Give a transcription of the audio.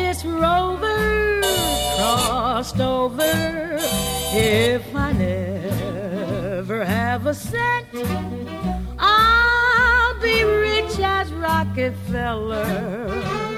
this rover crossed over. If I never have a cent, I'll be rich as Rockefeller.